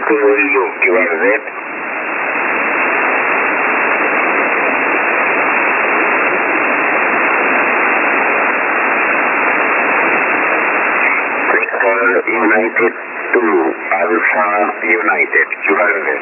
VU2AU, QRZ. United 2, Alpha United, QRZ.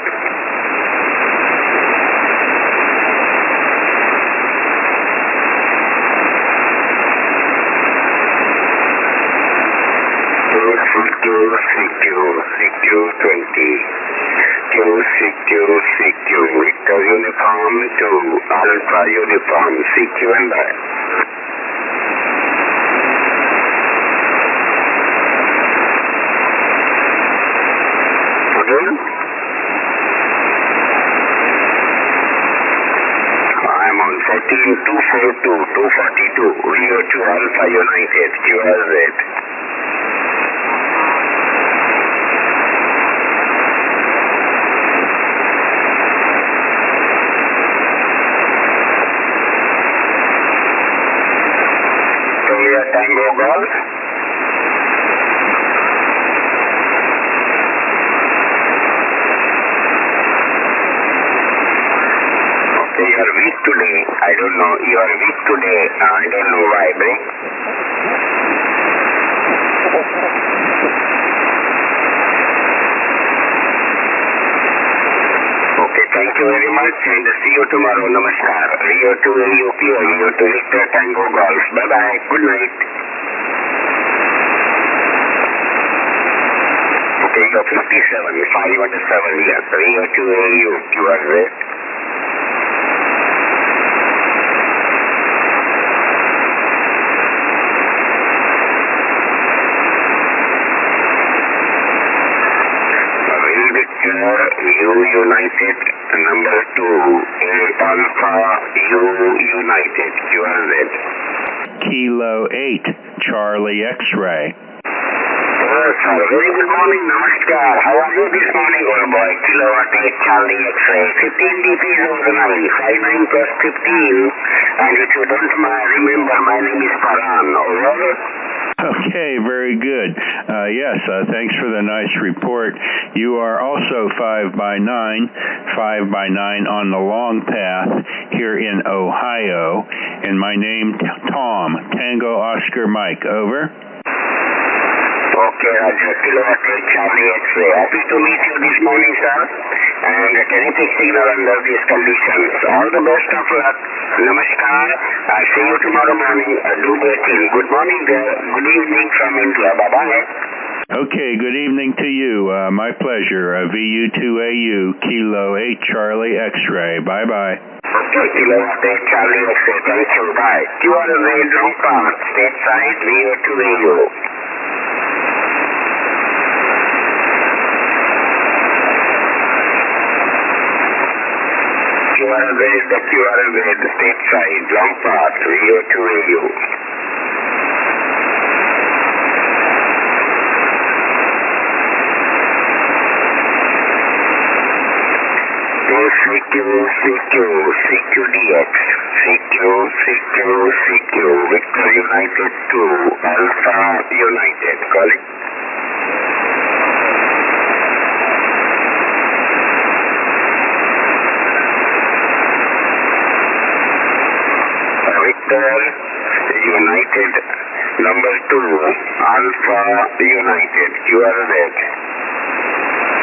CQ, Victor Uniform 2, Alpha Uniform, CQ and I. Again? I'm on 14242, 242, VO2 Alpha United, QRZ. Tango Golf. Okay, you are weak today. I don't know. You are weak today. I don't know why, bro. Okay, thank you very much and see you tomorrow. Namaskar. VO2AUP or VO2 Victor Tango Golf. Bye-bye. Good night. Okay, you are 57, 517 years. VO2AU, QRZ. U United, number 2, Alpha U United, QRZ. Kilo 8, Charlie X-Ray. Oh, sir. Very good morning. Namaskar. How are you this morning, old boy? Kilo 8, Charlie X-Ray. 15 dp is over the line. 59 plus 15. And if you don't remember, my name is Paran. Over. Okay, very good. Yes, thanks for the nice report. You are also 5 by 9 on the long path here in Ohio. And my name, Tom, Tango Oscar Mike, over. Okay, Roger. Kilo 8, Charlie X-Ray. Happy to meet you this morning, sir. And a terrific signal under these conditions. All the best of luck. Namaskar. I'll see you tomorrow morning. Do greeting. Good morning there. Good evening from India. Bye-bye. Okay, good evening to you. My pleasure. VU2AU, Kilo 8, Charlie X-Ray. Bye-bye. Okay, Kilo 8, Charlie X-Ray. Thank you. Bye. QRZ, long path, stateside, VU2AU. QRZ is the QRZ, the stateside, long path, VO2AU. CQDX, CQ, Victor United 2, Alpha United, calling. Victor United, number 2, Alpha United, QRZ.